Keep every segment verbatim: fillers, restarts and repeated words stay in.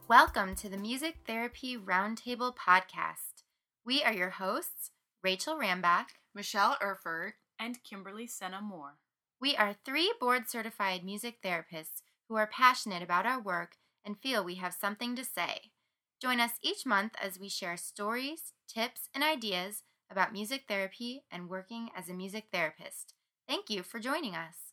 Welcome to the Music Therapy Roundtable podcast. We are your hosts, Rachel Rambach, Michelle Erfurt, and Kimberly Senna Moore. We are three board-certified music therapists who are passionate about our work and feel we have something to say. Join us each month as we share stories, tips, and ideas about music therapy and working as a music therapist. Thank you for joining us.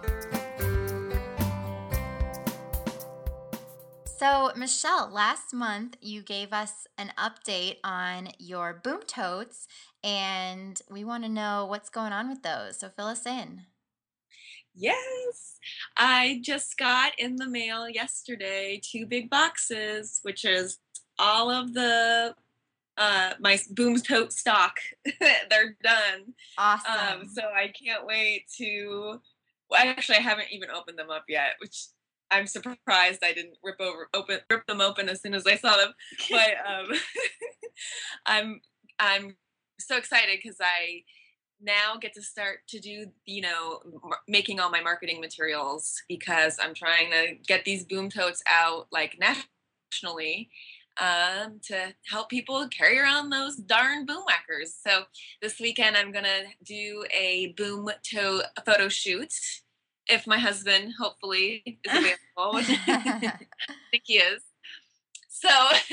So, Michelle, last month you gave us an update on your boom totes, and we want to know what's going on with those. So, fill us in. Yes, I just got in the mail yesterday two big boxes, which is all of the uh, my boom tote stock. They're done. Awesome. Um, so I can't wait to. Well, actually, I haven't even opened them up yet, which I'm surprised I didn't rip over open rip them open as soon as I saw them. But um, I'm I'm so excited because I now get to start to do, you know, mar- making all my marketing materials, because I'm trying to get these boom totes out like nationally um, to help people carry around those darn boom whackers. So this weekend I'm gonna do a boom tote photo shoot. If my husband, hopefully, is available, which I think he is. So,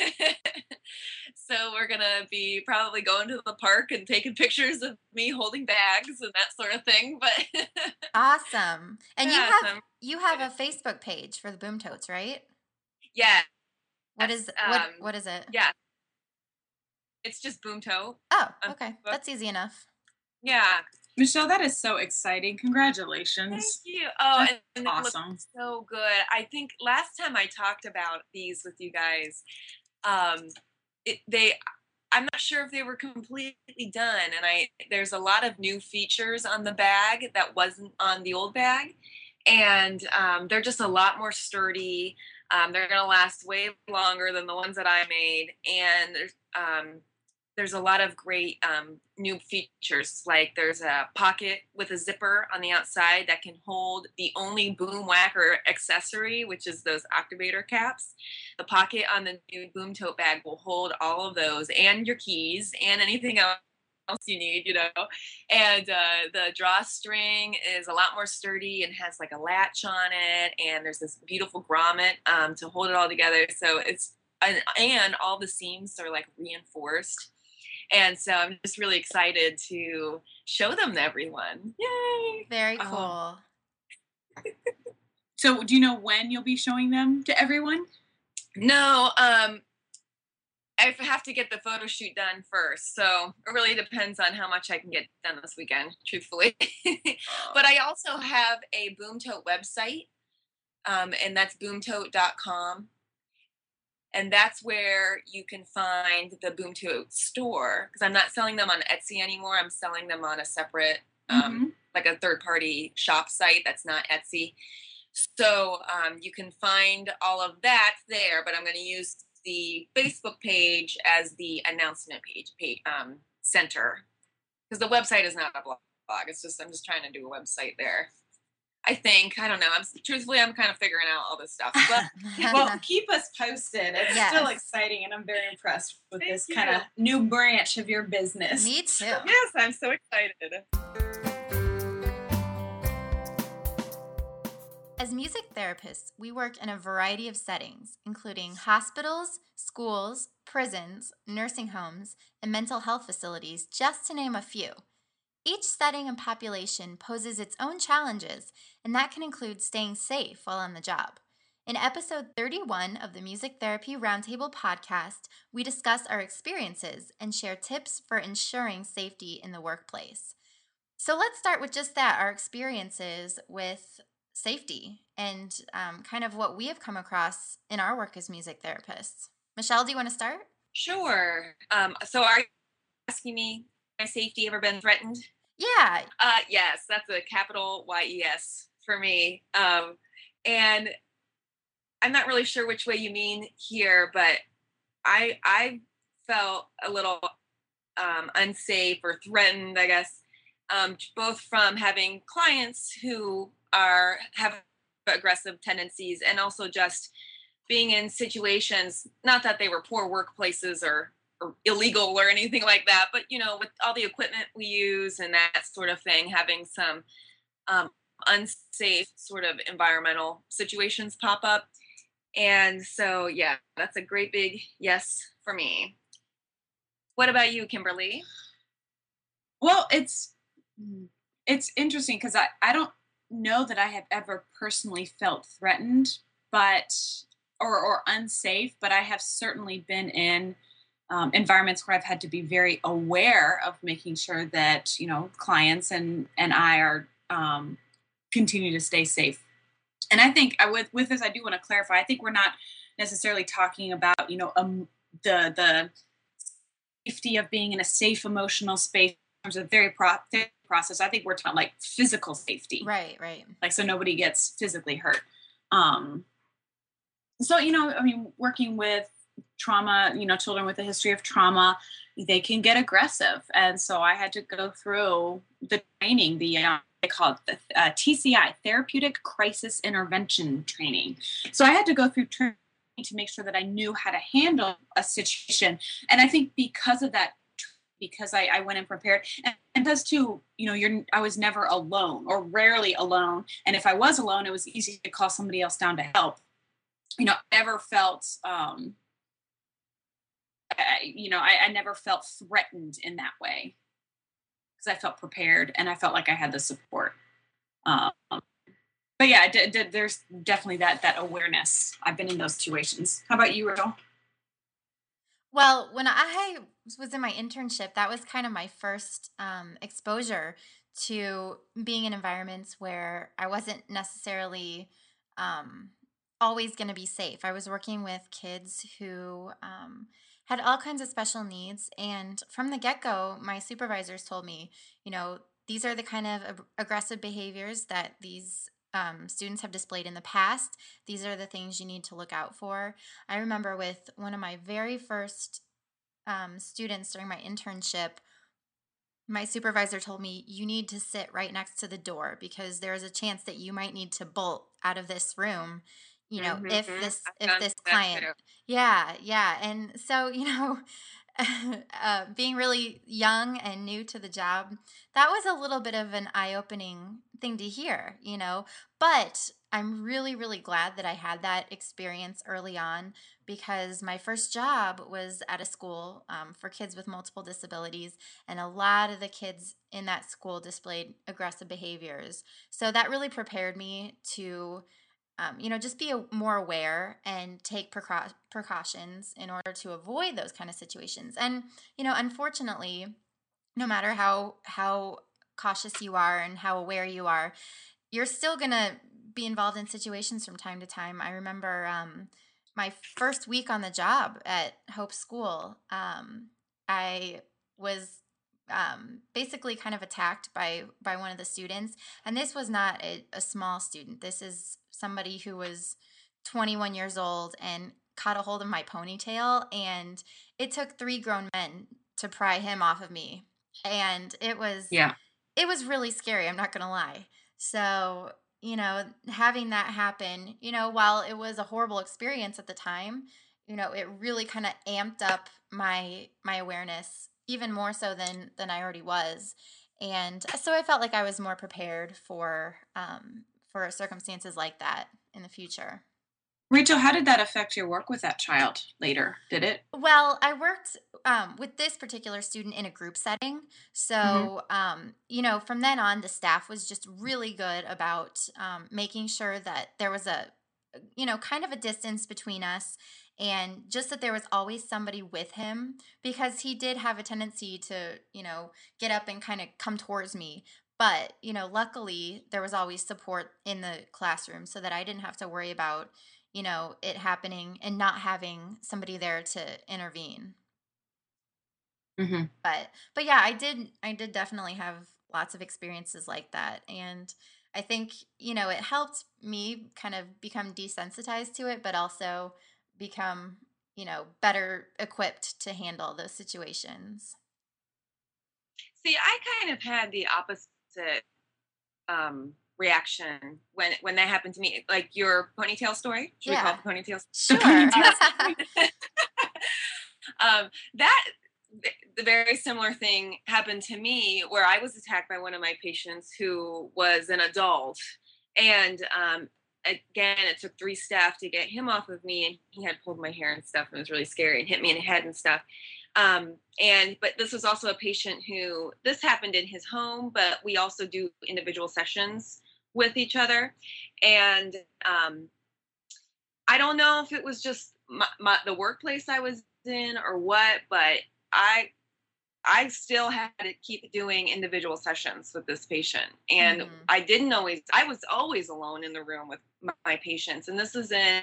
so we're gonna be probably going to the park and taking pictures of me holding bags and that sort of thing. But awesome. And yeah, you have so you have a Facebook page for the boom totes, right? yeah. What is um, what what is it? Yeah, it's just boom tote. Oh, on okay. Facebook. That's easy enough. Yeah. Michelle, that is so exciting. Congratulations. Thank you. Oh, That's and, and awesome. It looks so good. I think last time I talked about these with you guys, um, it, they, I'm not sure if they were completely done. And I, there's a lot of new features on the bag that wasn't on the old bag. And um, they're just a lot more sturdy. Um, they're going to last way longer than the ones that I made. And there's, um, there's a lot of great um, new features. Like there's a pocket with a zipper on the outside that can hold the only boom whacker accessory, which is those activator caps. The pocket on the new boom tote bag will hold all of those and your keys and anything else you need, you know. And uh, the drawstring is a lot more sturdy and has like a latch on it. And there's this beautiful grommet um, to hold it all together. So it's, and, and all the seams are like reinforced. And so I'm just really excited to show them to everyone. Yay! Very cool. Oh. So do you know when you'll be showing them to everyone? No, um, I have to get the photo shoot done first. So it really depends on how much I can get done this weekend, truthfully. But I also have a Boom Tote website, um, and that's boom tote dot com. And that's where you can find the Boom Tote store, because I'm not selling them on Etsy anymore. I'm selling them on a separate, um, Mm-hmm. like a third-party shop site that's not Etsy. So um, you can find all of that there, but I'm going to use the Facebook page as the announcement page, page um, center, because the website is not a blog. It's just I'm just trying to do a website there. I think. I don't know. I'm truthfully, I'm kind of figuring out all this stuff. But Well, keep us posted. It's Yes. still exciting, and I'm very impressed with Thank this you. kind of new branch of your business. Me too. yes, I'm so excited. As music therapists, we work in a variety of settings, including hospitals, schools, prisons, nursing homes, and mental health facilities, just to name a few. Each setting and population poses its own challenges, and that can include staying safe while on the job. In episode thirty-one of the Music Therapy Roundtable podcast, we discuss our experiences and share tips for ensuring safety in the workplace. So let's start with just that, our experiences with safety and um, kind of what we have come across in our work as music therapists. Michelle, do you want to start? Sure. Um, so are you asking me, has my safety ever been threatened? Yeah. Uh, yes, that's a capital Y E S for me. Um, and I'm not really sure which way you mean here, but I I felt a little um, unsafe or threatened, I guess, um, both from having clients who are have aggressive tendencies, and also just being in situations, not that they were poor workplaces or, or illegal or anything like that, but you know, with all the equipment we use and that sort of thing, having some um, unsafe sort of environmental situations pop up. And so, yeah, that's a great big yes for me. What about you, Kimberly? Well, it's it's interesting because I, I don't know that I have ever personally felt threatened, but or or unsafe, but I have certainly been in um, environments where I've had to be very aware of making sure that you know clients and and I are um, continue to stay safe. And I think I, with with this, I do want to clarify. I think we're not necessarily talking about you know um, the the safety of being in a safe emotional space in terms of very pro- therapy process. I think we're talking like physical safety, Right, right. like so nobody gets physically hurt. Um, so you know, I mean, working with trauma, you know, children with a history of trauma, they can get aggressive, and so I had to go through the training, the uh, they call it the uh, T C I, Therapeutic Crisis Intervention Training. So I had to go through training to make sure that I knew how to handle a situation, and I think because of that, because I, I went in prepared, and, and does too, you know, you're I was never alone or rarely alone, and if I was alone, it was easy to call somebody else down to help. You know, I never felt, um, I, you know, I, I never felt threatened in that way because I felt prepared and I felt like I had the support. Um, but yeah, I did, did, there's definitely that that awareness. I've been in those situations. How about you, Rachel? Well, when I was in my internship, that was kind of my first um, exposure to being in environments where I wasn't necessarily um, always going to be safe. I was working with kids who um, had all kinds of special needs. And from the get go, my supervisors told me, you know, these are the kind of ag- aggressive behaviors that these um, students have displayed in the past. These are the things you need to look out for. I remember with one of my very first um, students during my internship, my supervisor told me, you need to sit right next to the door because there is a chance that you might need to bolt out of this room, you know, Mm-hmm. if this I've if done this that client. too. Yeah, yeah. And so, you know, uh, being really young and new to the job, that was a little bit of an eye-opening thing to hear, you know. But I'm really, really glad that I had that experience early on because my first job was at a school um, for kids with multiple disabilities, and a lot of the kids in that school displayed aggressive behaviors. So that really prepared me to um, you know, just be a, more aware and take precau- precautions in order to avoid those kind of situations. And you know, unfortunately, no matter how how cautious you are and how aware you are, you're still gonna be involved in situations from time to time. I remember um, my first week on the job at Hope School, um, I was um, basically kind of attacked by by one of the students, and this was not a, a small student. This is somebody who was twenty-one years old and caught a hold of my ponytail, and it took three grown men to pry him off of me, and it was Yeah. it was really scary. I'm not gonna lie. So, you know, having that happen, you know, while it was a horrible experience at the time, you know, it really kind of amped up my my awareness even more so than than I already was. And so I felt like I was more prepared for um for circumstances like that in the future. Rachel, how did that affect your work with that child later? Did it? Well, I worked um, with this particular student in a group setting. Mm-hmm. So, um, you know, from then on, the staff was just really good about um, making sure that there was a, you know, kind of a distance between us and just that there was always somebody with him because he did have a tendency to, you know, get up and kind of come towards me. But, you know, luckily there was always support in the classroom so that I didn't have to worry about you know, it happening and not having somebody there to intervene. Mm-hmm. But but yeah, I did I did definitely have lots of experiences like that. And I think, you know, it helped me kind of become desensitized to it, but also become, you know, better equipped to handle those situations. See, I kind of had the opposite um, reaction when when that happened to me. Like your ponytail story. Should Yeah. we call it the ponytail? Sure. um, that the very similar thing happened to me where I was attacked by one of my patients who was an adult, and um, again, it took three staff to get him off of me, and he had pulled my hair and stuff, and it was really scary and hit me in the head and stuff. Um, and, but this was also a patient who, this happened in his home, but we also do individual sessions with each other. And, um, I don't know if it was just my, my, the workplace I was in or what, but I, I still had to keep doing individual sessions with this patient. And mm-hmm. I didn't always, I was always alone in the room with my, my patients. And this is in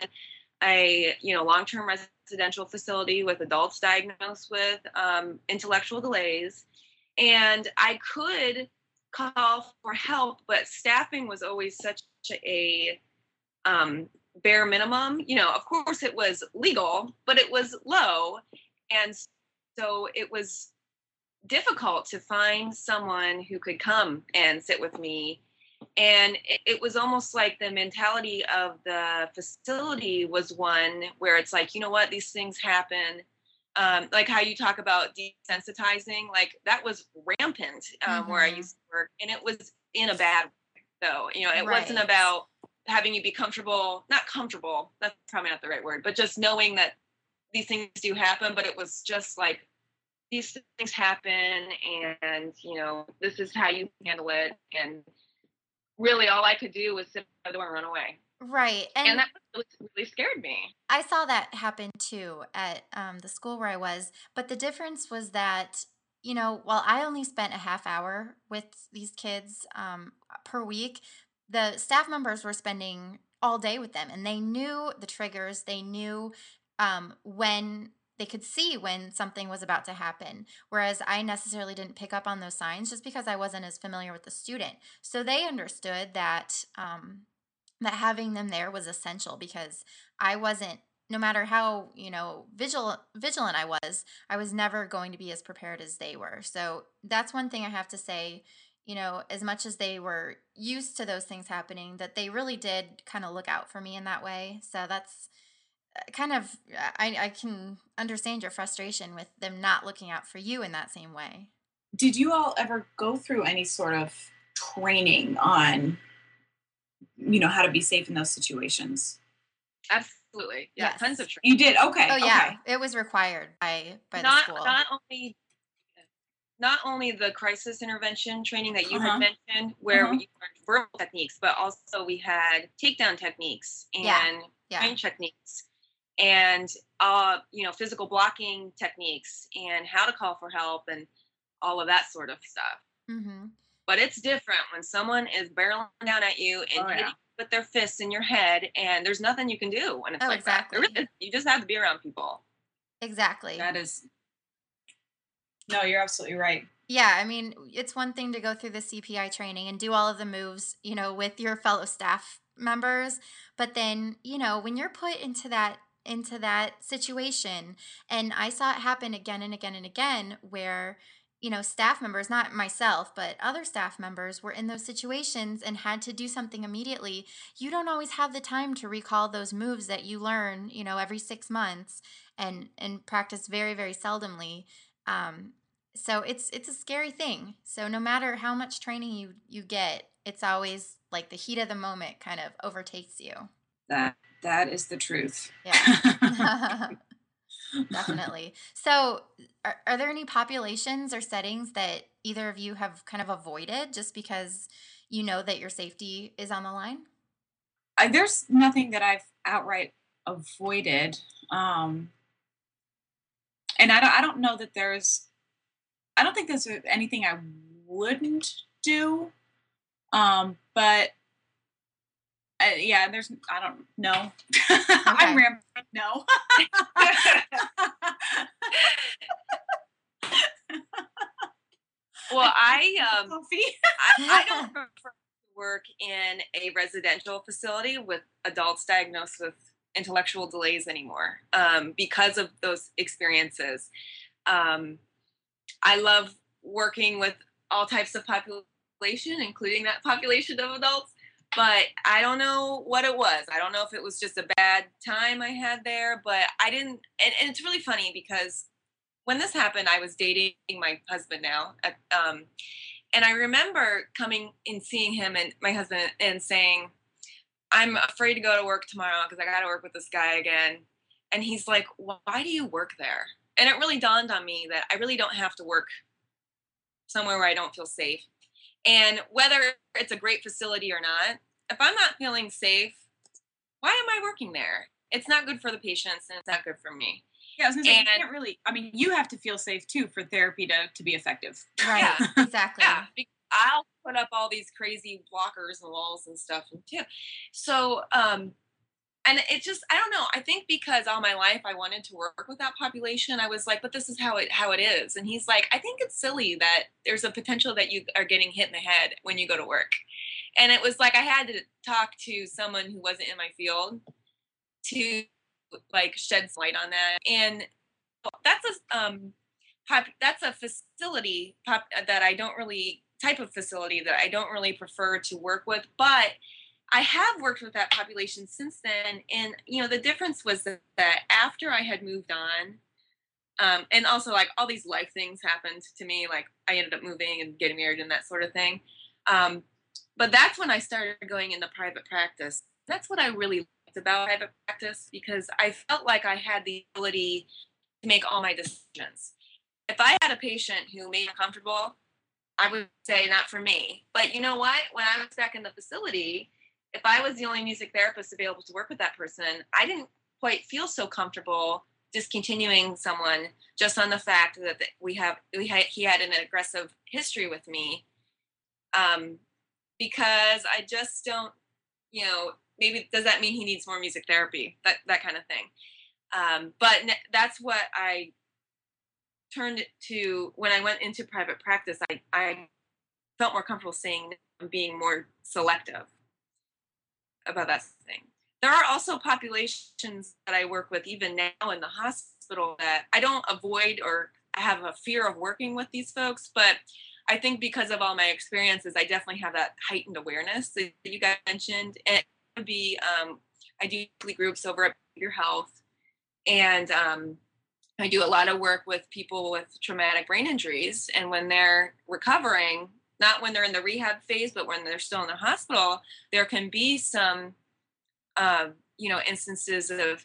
a, you know, long-term residential facility with adults diagnosed with um, intellectual delays. And I could call for help, but staffing was always such a um, bare minimum. You know, of course it was legal, but it was low. And so it was difficult to find someone who could come and sit with me. And it, it was almost like the mentality of the facility was one where it's like, you know what, these things happen. Um, like how you talk about desensitizing, like that was rampant um, mm-hmm. where I used to work. And it was in a bad way, though. You know, it right. wasn't about having you be comfortable, not comfortable, that's probably not the right word, but just knowing that these things do happen. But it was just like, these things happen, and, you know, this is how you handle it. And really all I could do was sit by the door and run away. Right. And, and that really, really scared me. I saw that happen too at um, the school where I was. But the difference was that, you know, while I only spent a half hour with these kids um, per week, the staff members were spending all day with them, and they knew the triggers. They knew um, when they could see when something was about to happen, whereas I necessarily didn't pick up on those signs just because I wasn't as familiar with the student. So they understood that um, that having them there was essential, because I wasn't, no matter how, you know, vigilant, vigilant I was, I was never going to be as prepared as they were. So that's one thing I have to say, you know, as much as they were used to those things happening, that they really did kind of look out for me in that way. So that's kind of, I, I can understand your frustration with them not looking out for you in that same way. Did you all ever go through any sort of training on, you know, how to be safe in those situations? Absolutely. Yeah, yes. Tons of training. You did? Okay. Oh, yeah. Okay. It was required by, by not, the school. Not only, not only the crisis intervention training that you uh-huh. had mentioned, where uh-huh. we learned verbal techniques, but also we had takedown techniques and yeah. Yeah. train techniques. And, uh, you know, physical blocking techniques and how to call for help and all of that sort of stuff. Mm-hmm. But it's different when someone is barreling down at you and oh, hitting yeah. you with their fists in your head, and there's nothing you can do when it's oh, like exactly. that. There is, you just have to be around people. Exactly. That is, no, you're absolutely right. Yeah, I mean, it's one thing to go through the C P I training and do all of the moves, you know, with your fellow staff members. But then, you know, when you're put into that into that situation, and I saw it happen again and again and again where, you know, staff members, not myself, but other staff members were in those situations and had to do something immediately. You don't always have the time to recall those moves that you learn, you know, every six months and and practice very, very seldomly. Um, so it's it's a scary thing. So no matter how much training you, you get, it's always like the heat of the moment kind of overtakes you. That That is the truth. Yeah, definitely. So are, are there any populations or settings that either of you have kind of avoided just because you know that your safety is on the line? I, there's nothing that I've outright avoided. Um, and I don't, I don't know that there's, I don't think there's anything I wouldn't do. Um, but Uh, yeah, there's, I don't know. Okay. I'm rambling. No. Well, I, um, I, I don't prefer to work in a residential facility with adults diagnosed with intellectual delays anymore um, because of those experiences. Um, I love working with all types of population, including that population of adults. but I don't know what it was. I don't know if it was just a bad time I had there, but I didn't. And, and it's really funny because when this happened, I was dating my husband now. At, um, and I remember coming and seeing him and my husband and saying, I'm afraid to go to work tomorrow because I got to work with this guy again. And he's like, why do you work there? And it really dawned on me that I really don't have to work somewhere where I don't feel safe. And whether it's a great facility or not, if I'm not feeling safe, why am I working there? It's not good for the patients and it's not good for me. Yeah, I was gonna say, And- you can't really, I mean, you have to feel safe too for therapy to, to be effective. Right. Yeah. Exactly. Yeah, be- I'll put up all these crazy blockers and walls and stuff too. So, um, and it just, I don't know. I think because all my life I wanted to work with that population, I was like, but this is how it how it is. And he's like, I think it's silly that there's a potential that you are getting hit in the head when you go to work. And it was like I had to talk to someone who wasn't in my field to like shed some light on that. And that's a um, pop, that's a facility pop, that I don't really type of facility that I don't really prefer to work with, but I have worked with that population since then. And, you know, the difference was that, that after I had moved on, um, and also like all these life things happened to me, like I ended up moving and getting married and that sort of thing. Um, but that's when I started going into private practice. That's what I really liked about private practice because I felt like I had the ability to make all my decisions. If I had a patient who made me uncomfortable, I would say not for me. But you know what? When I was back in the facility, if I was the only music therapist available to work with that person, I didn't quite feel so comfortable discontinuing someone just on the fact that we have we had he had an aggressive history with me, um, because I just don't, you know, maybe does that mean he needs more music therapy? That that kind of thing. Um, but that's what I turned it to when I went into private practice. I I felt more comfortable saying and being more selective about that thing. There are also populations that I work with even now in the hospital that I don't avoid or I have a fear of working with these folks, but I think because of all my experiences, I definitely have that heightened awareness that you guys mentioned. And it would be, um, I do weekly groups over at Your Health, and um, I do a lot of work with people with traumatic brain injuries. And when they're recovering, not when they're in the rehab phase, but when they're still in the hospital, there can be some, uh, you know, instances of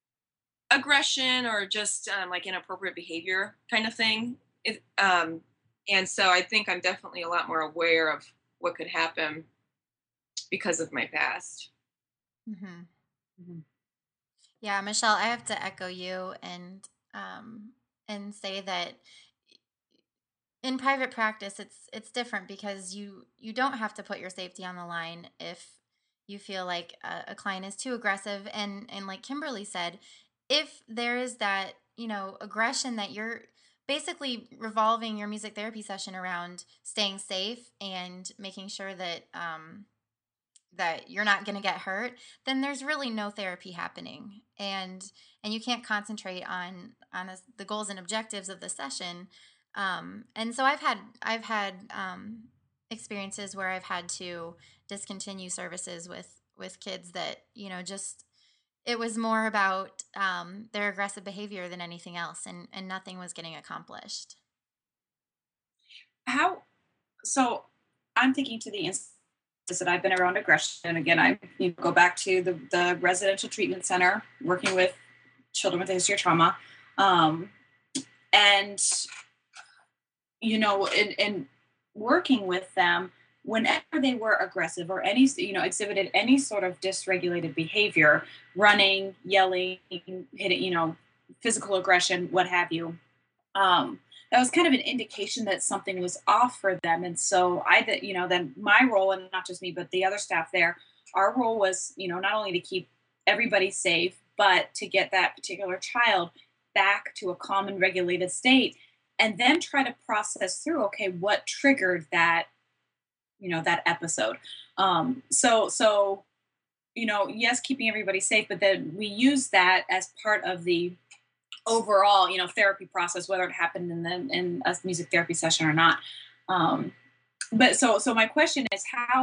aggression or just um, like inappropriate behavior kind of thing. It, um, and so I think I'm definitely a lot more aware of what could happen because of my past. Mm-hmm. Mm-hmm. Yeah, Michelle, I have to echo you and um, and say that in private practice, it's it's different because you you don't have to put your safety on the line if you feel like a, a client is too aggressive, and and like Kimberly said, if there is that, you know, aggression that you're basically revolving your music therapy session around staying safe and making sure that um, that you're not going to get hurt, then there's really no therapy happening, and and you can't concentrate on on a, the goals and objectives of the session. Um, and so I've had I've had um, experiences where I've had to discontinue services with with kids that, you know, just it was more about um, their aggressive behavior than anything else, and and nothing was getting accomplished. How? So I'm thinking to the instance that I've been around aggression. And again, I you know, go back to the, the residential treatment center, working with children with a history of trauma. Um, and, you know, in, in working with them, whenever they were aggressive or any, you know, exhibited any sort of dysregulated behavior, running, yelling, hitting, you know, physical aggression, what have you, um, that was kind of an indication that something was off for them. And so I, you know, then my role, and not just me, but the other staff there, our role was, you know, not only to keep everybody safe, but to get that particular child back to a calm and regulated state, and then try to process through, okay, what triggered that, you know, that episode. Um, so, so, you know, yes, keeping everybody safe, but then we use that as part of the overall, you know, therapy process, whether it happened in the, in a music therapy session or not. Um, but so, so my question is, how,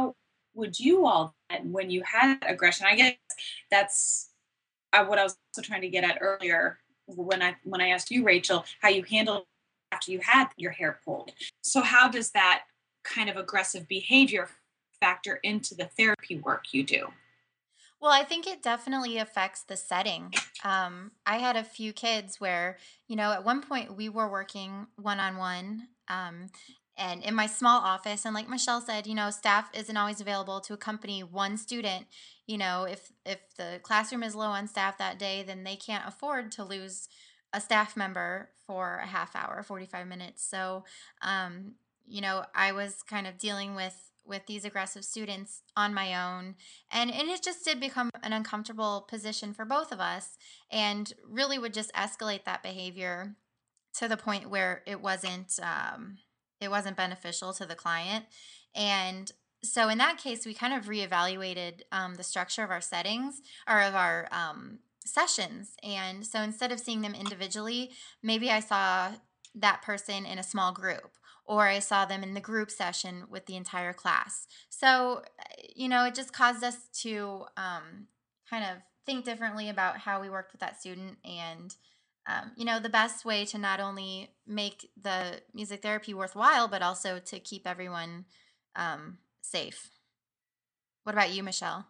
would you all, and when you had aggression, I guess that's uh, what I was also trying to get at earlier when I when I asked you, Rachel, how you handled after you had your hair pulled. So how does that kind of aggressive behavior factor into the therapy work you do? Well, I think it definitely affects the setting. Um, I had a few kids where, you know, at one point we were working one on one. Um, and in my small office, and like Michelle said, you know, staff isn't always available to accompany one student. You know, if if the classroom is low on staff that day, then they can't afford to lose a staff member for a half hour, forty-five minutes. So, um, you know, I was kind of dealing with with these aggressive students on my own, and and it just did become an uncomfortable position for both of us, and really would just escalate that behavior to the point where it wasn't um, it wasn't beneficial to the client. And so in that case, we kind of reevaluated um, the structure of our settings or of our um, sessions. And so instead of seeing them individually, maybe I saw that person in a small group, or I saw them in the group session with the entire class. So, you know, it just caused us to um, kind of think differently about how we worked with that student. And um, you know, the best way to not only make the music therapy worthwhile, but also to keep everyone um, safe. What about you, Michelle?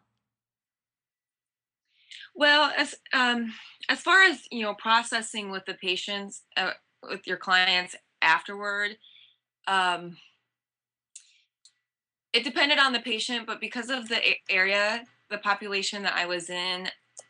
Well, as um, as far as you know, processing with the patients, uh, with your clients afterward, um, it depended on the patient, but because of the a- area, the population that I was in,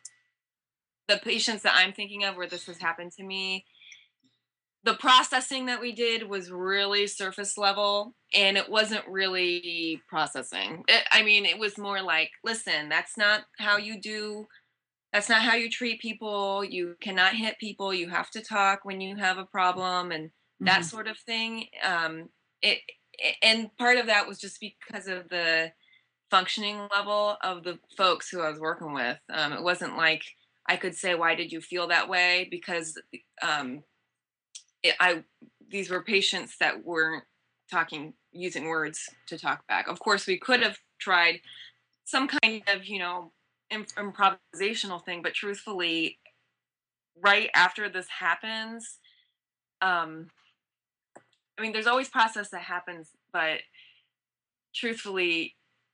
the patients that I'm thinking of where this has happened to me, the processing that we did was really surface level, and it wasn't really processing. It, I mean, it was more like, listen, that's not how you do that's not how you treat people. You cannot hit people. You have to talk when you have a problem and that Hmm. sort of thing. Um, it, it and part of that was just because of the functioning level of the folks who I was working with. Um, it wasn't like I could say, "Why did you feel that way?" Because um, it, I these were patients that weren't talking using words to talk back. Of course, we could have tried some kind of, you know, imp- improvisational thing, but truthfully, right after this happens, um, I mean, there's always process that happens, but truthfully,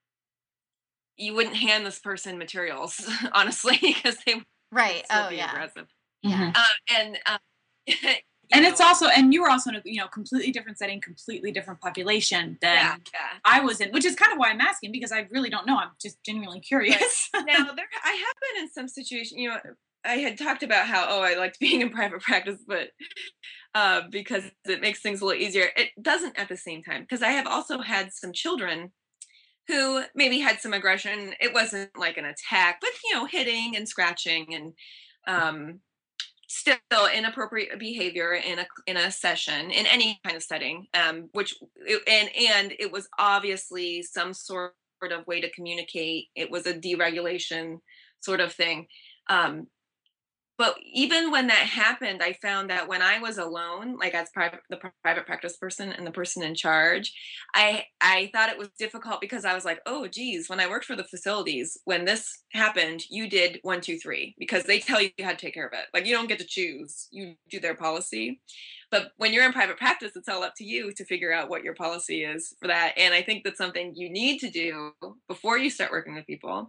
you wouldn't hand this person materials, honestly, because they would Right. still Oh, be yeah. aggressive. Yeah. Hmm. Uh, and um, you And it's know, also, and you were also in a, you know, completely different setting, completely different population yeah, than yeah. I was in, which is kind of why I'm asking, because I really don't know. I'm just genuinely curious. Now, there, I have been in some situations, you know, I had talked about how, oh, I liked being in private practice, but uh, because it makes things a little easier. It doesn't at the same time, because I have also had some children who maybe had some aggression. It wasn't like an attack, but you know, hitting and scratching and um, still inappropriate behavior in a in a session in any kind of setting. Um, which and and it was obviously some sort of way to communicate. It was a deregulation sort of thing. Um, but even when that happened, I found that when I was alone, like as private the pri- private practice person and the person in charge, i i thought it was difficult because I was like, oh geez, when I worked for the facilities, when this happened, you did one two three, because they tell you how to take care of it. Like, you don't get to choose, you do their policy. But when you're in private practice, it's all up to you to figure out what your policy is for that. And I think that's something you need to do before you start working with people.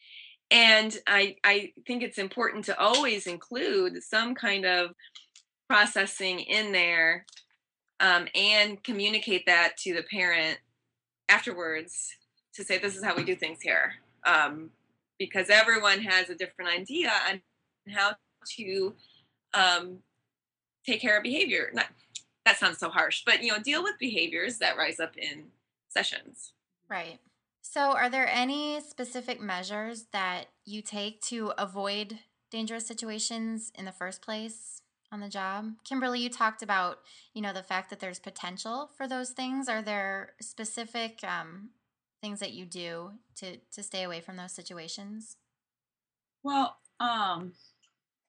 And I, I think it's important to always include some kind of processing in there, um, and communicate that to the parent afterwards to say, this is how we do things here. Um, because everyone has a different idea on how to um, take care of behavior. Not, that sounds so harsh, but you know, deal with behaviors that rise up in sessions. Right. So, are there any specific measures that you take to avoid dangerous situations in the first place on the job? Kimberly, you talked about, you know, the fact that there's potential for those things. Are there specific um, things that you do to to stay away from those situations? Well, um,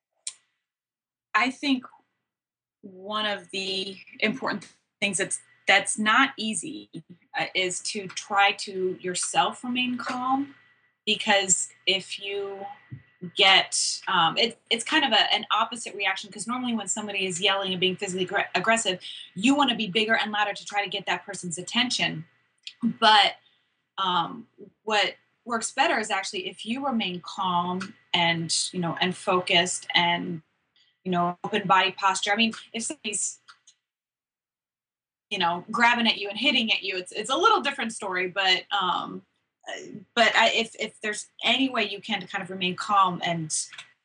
I think one of the important things that's that's not easy uh, is to try to yourself remain calm, because if you get um, it, it's kind of a, an opposite reaction, because normally when somebody is yelling and being physically gr- aggressive, you want to be bigger and louder to try to get that person's attention. But um, what works better is actually if you remain calm and, you know, and focused and, you know, open body posture. I mean, if somebody's, you know, grabbing at you and hitting at you, it's it's a little different story. But um, but I, if if there's any way you can to kind of remain calm and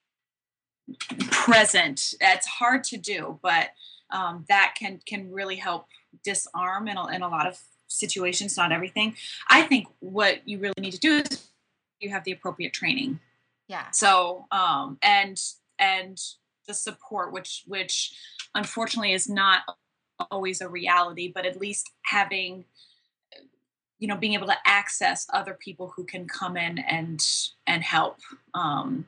present, it's hard to do, but um, that can can really help disarm in a, in a lot of situations, not everything. I think what you really need to do is you have the appropriate training. Yeah. So um, and and the support, which which unfortunately is not always a reality, but at least having, you know, being able to access other people who can come in and and help. Um,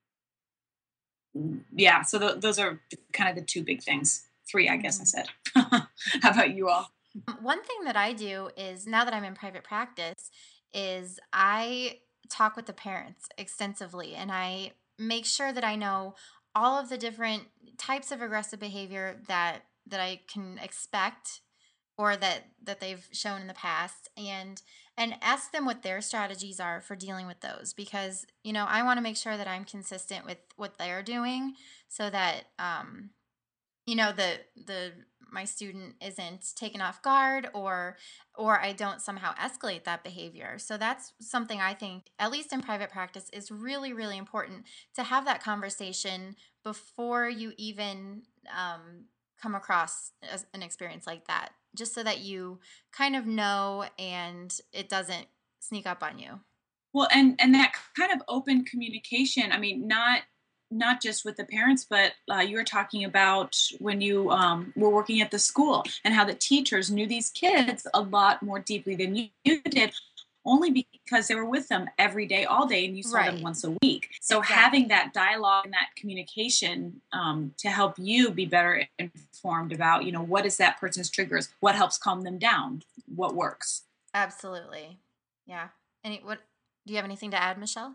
yeah, so th- those are kind of the two big things. Three, I guess I said. How about you all? One thing that I do is, now that I'm in private practice, is I talk with the parents extensively, and I make sure that I know all of the different types of aggressive behavior that that I can expect, or that that they've shown in the past, and and ask them what their strategies are for dealing with those, because you know I want to make sure that I'm consistent with what they're doing, so that um you know the the my student isn't taken off guard, or or I don't somehow escalate that behavior. So that's something I think, at least in private practice, is really, really important, to have that conversation before you even um, come across as- an experience like that, just so that you kind of know and it doesn't sneak up on you. Well, and and that kind of open communication. I mean, not not just with the parents, but uh, you were talking about when you um, were working at the school, and how the teachers knew these kids a lot more deeply than you, you did, only because they were with them every day, all day, and you saw them Right. once a week. So Exactly. having that dialogue and that communication um, to help you be better informed about, you know, what is that person's triggers, what helps calm them down, what works. Absolutely. Yeah. Any what do you have anything to add, Michelle?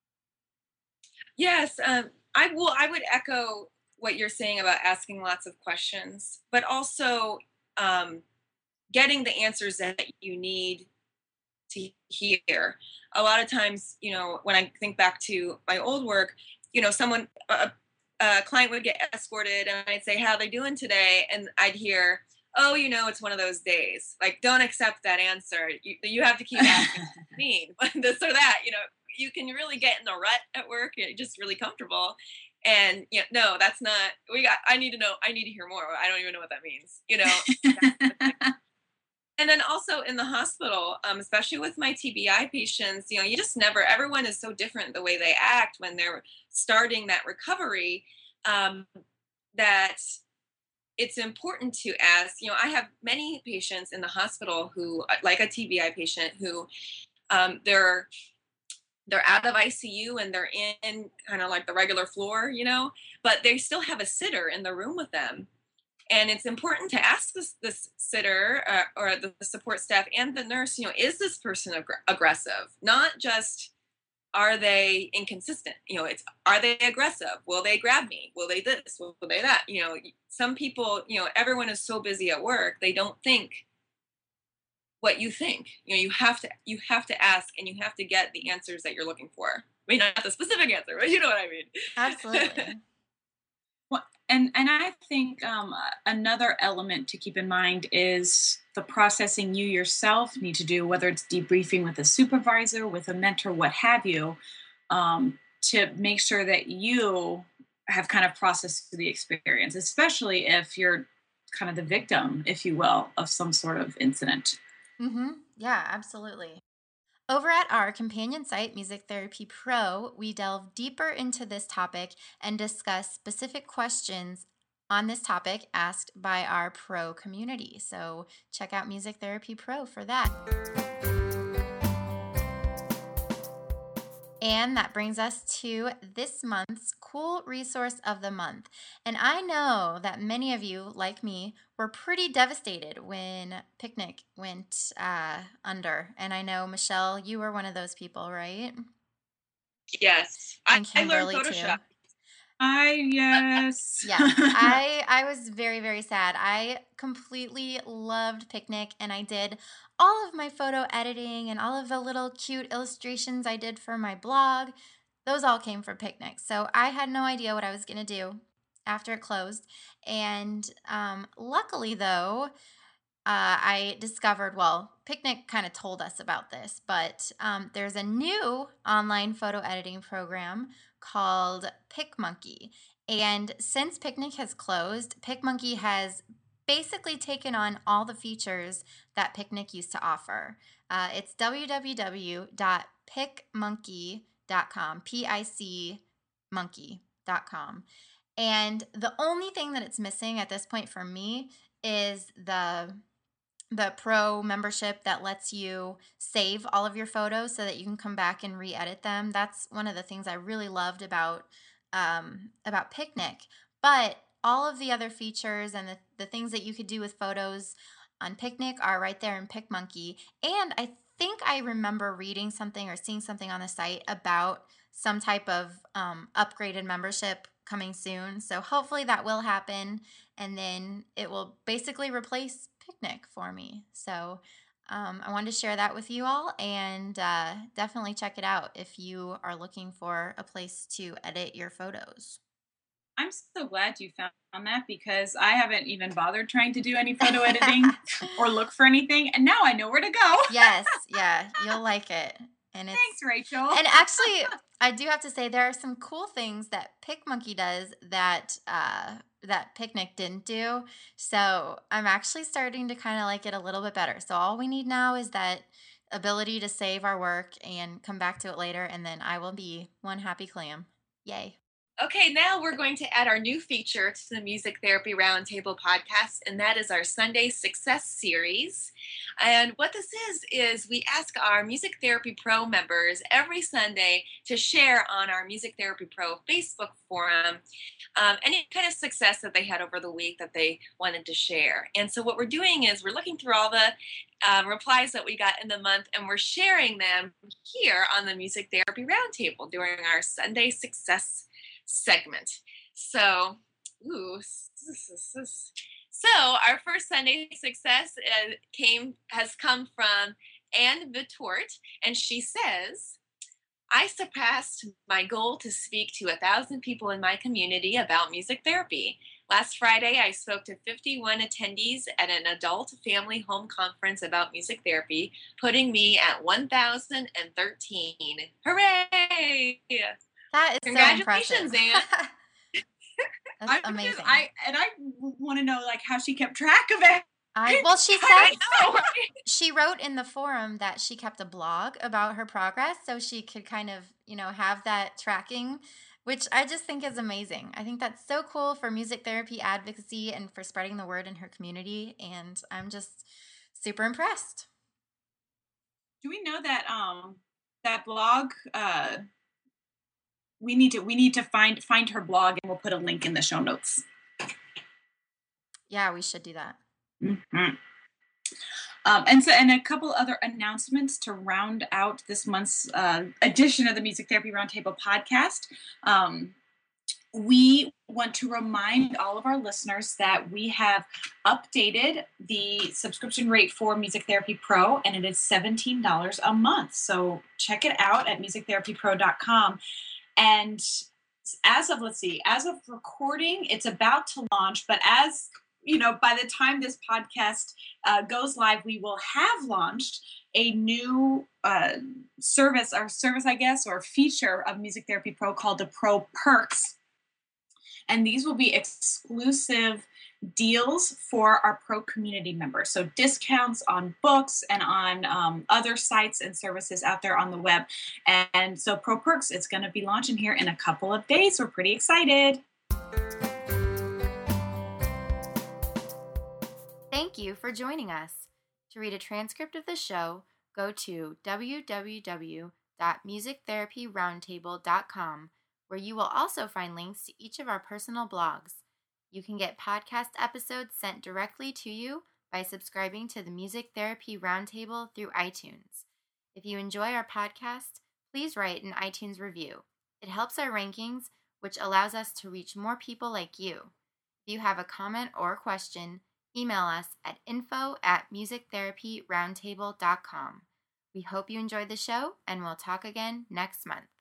Yes, um, I will. I would echo what you're saying about asking lots of questions, but also um, getting the answers that you need to hear. A lot of times, you know, when I think back to my old work, you know, someone, a, a client would get escorted, and I'd say, "How are they doing today?" And I'd hear, "Oh, you know, it's one of those days." Like, don't accept that answer. You, you have to keep asking what you mean, this or that. You know, you can really get in a rut at work. You're just really comfortable. And you know, no, that's not, we got, I need to know, I need to hear more. I don't even know what that means, you know? And then also in the hospital, um, especially with my T B I patients, you know, you just never, everyone is so different the way they act when they're starting that recovery, um, that it's important to ask. You know, I have many patients in the hospital who, like a T B I patient, who um, they're they're out of I C U and they're in kind of like the regular floor, you know, but they still have a sitter in the room with them. And it's important to ask this, this sitter uh, or the support staff and the nurse, you know, is this person ag- aggressive? Not just, are they inconsistent? You know, it's, are they aggressive? Will they grab me? Will they this? Will they that? You know, some people, you know, everyone is so busy at work, they don't think what you think. You know, you have to, you have to ask, and you have to get the answers that you're looking for. I mean, not the specific answer, but you know what I mean. Absolutely. Well, and and I think um, another element to keep in mind is the processing you yourself need to do, whether it's debriefing with a supervisor, with a mentor, what have you, um, to make sure that you have kind of processed the experience, especially if you're kind of the victim, if you will, of some sort of incident. Mm-hmm. Yeah, absolutely. Over at our companion site, Music Therapy Pro, we delve deeper into this topic and discuss specific questions on this topic asked by our pro community. So check out Music Therapy Pro for that. And that brings us to this month's cool resource of the month. And I know that many of you, like me, were pretty devastated when Picnic went uh, under. And I know, Michelle, you were one of those people, right? Yes. I, And I learned Kimberly, too. Photoshop. I, yes. Yes, I I was very, very sad. I completely loved Picnic, and I did all of my photo editing and all of the little cute illustrations I did for my blog. Those all came from Picnic. So I had no idea what I was going to do after it closed. And um, luckily, though, uh, I discovered, well, Picnic kind of told us about this, but um, there's a new online photo editing program called PicMonkey. And since Picnic has closed, PicMonkey has basically taken on all the features that Picnic used to offer. Uh, it's w w w dot pic monkey dot com, P I C monkey dot com. And the only thing that it's missing at this point for me is the the pro membership that lets you save all of your photos so that you can come back and re-edit them. That's one of the things I really loved about um, about Picnic. But all of the other features and the, the things that you could do with photos on Picnic are right there in PicMonkey. And I think I remember reading something or seeing something on the site about some type of um, upgraded membership coming soon. So hopefully that will happen, and then it will basically replace Picnic for me. So um, I wanted to share that with you all, and uh, definitely check it out if you are looking for a place to edit your photos. I'm so glad you found that, because I haven't even bothered trying to do any photo editing or look for anything, and now I know where to go. Yes, yeah, you'll like it. And it's, Thanks, Rachel. And actually, I do have to say there are some cool things that PicMonkey does that uh, that Picnic didn't do. So I'm actually starting to kind of like it a little bit better. So all we need now is that ability to save our work and come back to it later, and then I will be one happy clam. Yay. Okay, now we're going to add our new feature to the Music Therapy Roundtable podcast, and that is our Sunday Success Series. And what this is, is we ask our Music Therapy Pro members every Sunday to share on our Music Therapy Pro Facebook forum um, any kind of success that they had over the week that they wanted to share. And so what we're doing is we're looking through all the um, replies that we got in the month, and we're sharing them here on the Music Therapy Roundtable during our Sunday Success segment. So, ooh, so our first Sunday success uh, came has come from Anne Vitort, and she says, I surpassed my goal to speak to a thousand people in my community about music therapy. Last Friday, I spoke to fifty-one attendees at an adult family home conference about music therapy, putting me at one thousand thirteen. Hooray! That is Congratulations, so impressive. Anne. That's I'm amazing. Just, I and I want to know like how she kept track of it. I well, she I said know, right? she wrote in the forum that she kept a blog about her progress, so she could kind of, you know, have that tracking, which I just think is amazing. I think that's so cool for music therapy advocacy and for spreading the word in her community, and I'm just super impressed. Do we know that um that blog? Uh, we need to we need to find find her blog, and we'll put a link in the show notes. Yeah, we should do that. Mm-hmm. Um, and so, and a couple other announcements to round out this month's uh, edition of the Music Therapy Roundtable podcast. Um, we want to remind all of our listeners that we have updated the subscription rate for Music Therapy Pro, and it is seventeen dollars a month. So check it out at music therapy pro dot com. And as of, let's see, as of recording, it's about to launch, but as you know, by the time this podcast uh, goes live, we will have launched a new uh, service, or service, I guess, or feature of Music Therapy Pro called the Pro Perks. And these will be exclusive deals for our Pro community members. So discounts on books and on um, other sites and services out there on the web. And so Pro Perks, it's going to be launching here in a couple of days. We're pretty excited. Thank you for joining us. To read a transcript of the show, go to w w w dot music therapy roundtable dot com, where you will also find links to each of our personal blogs. You can get podcast episodes sent directly to you by subscribing to the Music Therapy Roundtable through iTunes. If you enjoy our podcast, please write an iTunes review. It helps our rankings, which allows us to reach more people like you. If you have a comment or question, email us at info at music therapy roundtable dot com. We hope you enjoyed the show, and we'll talk again next month.